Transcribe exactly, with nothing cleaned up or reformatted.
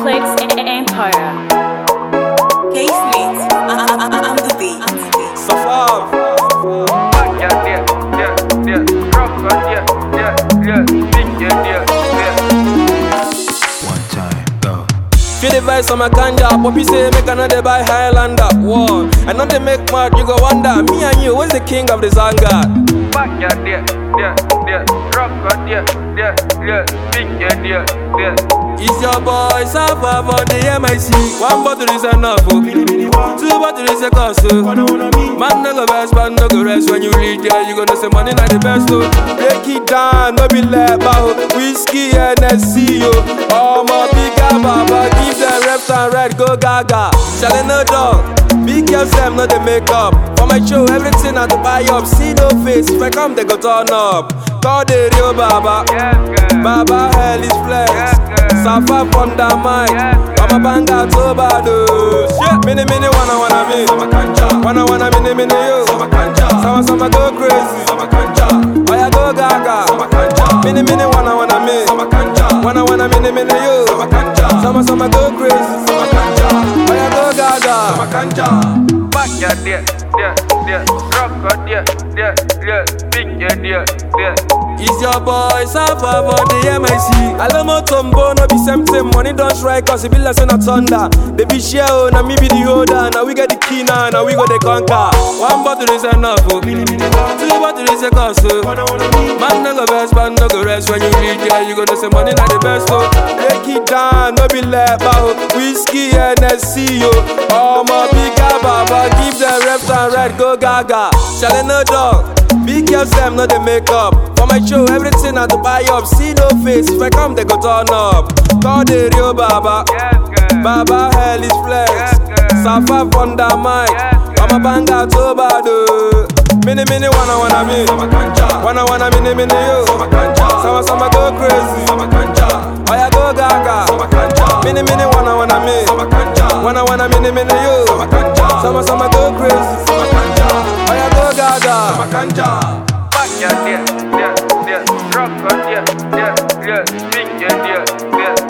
Complex Empire. Casement, I'm the beat. Safab. Yeah, yeah, yeah, yeah. Rock, yeah, yeah, yeah. Big, yeah, yeah, yeah. One time, go. Feel the vibes on my ganja. Poppy say make another buy Highlander. Whoa. I know they make mad, you go wonder. Me and you, where's the king of the Zanga? Yeah, yeah, yeah, yeah. Rock, yeah, yeah, yeah. Big, yeah, yeah, yeah. It's your boy Safab on the M I C. One bottle is enough, oh. Two bottles is a cost, oh. Man no go best, man no go rest. When you reach there, you gonna say money not the best, oh. Break it down, no be let bow. Whiskey and S C, oh. Oh my bigger baba, give them reps and red, go gaga. Shall no dog, big girls them no they make up. For my show, everything I to buy up. See no face, if I come they go turn up. Call the real baba, Yeah, girl. baba hell is flex. Yeah, girl. Safa from the mic, Yeah, I'm a banger to bado. Shit, mini mini wanna wanna me, sama kanja. Wanna wanna mini mini you, sama kanja. Sama sama go crazy, sama kanja. Oya go gaga, sama kanja. Mini mini wanna wanna me, sama kanja. Wanna wanna mini mini you, sama kanja. Sama sama go crazy, sama kanja. Oya go gaga, sama kanja. Yeah, yeah, yeah, yeah. Rock, yeah, yeah, yeah. Big, yeah, yeah, yeah. It's your boy Safab on the M I C. Alamo Tombo, no be same same. Money don't strike cause it be less than a thunder. Baby share, oh, now me be the holder. Now we get the key now, now we got the conquer. One bottle is enough, oh. Two bottles is a cost, oh. Man no go best, man no go rest. When you reach there, you gonna say money not the best, oh. Break it down, no be let bow. Whiskey and S C, oh. Oh my bigger baba, give them reps and red, go gaga. Shall no dog, big girls them no they make up. For my show, everything I to buy up. See no face, if I come they go turn up. Call the real baba, Yeah, girl. baba hell is flex. Yeah, girl. Safa from the mic, Yeah, girl. I'm a banger to bado. Mini mini wanna wanna me, sama kanja. Wanna wanna mini mini you, sama kanja. Sama sama go crazy, sama kanja. Oya go gaga, sama kanja. Mini mini wanna wanna me, sama kanja. Wanna wanna mini mini you, sama kanja. Sama sama go crazy, sama kanja. Oya go gaga, sama kanja. Yeah, yeah, yeah, yeah. Rock, yeah, yeah, yeah. Big, yeah, yeah, yeah.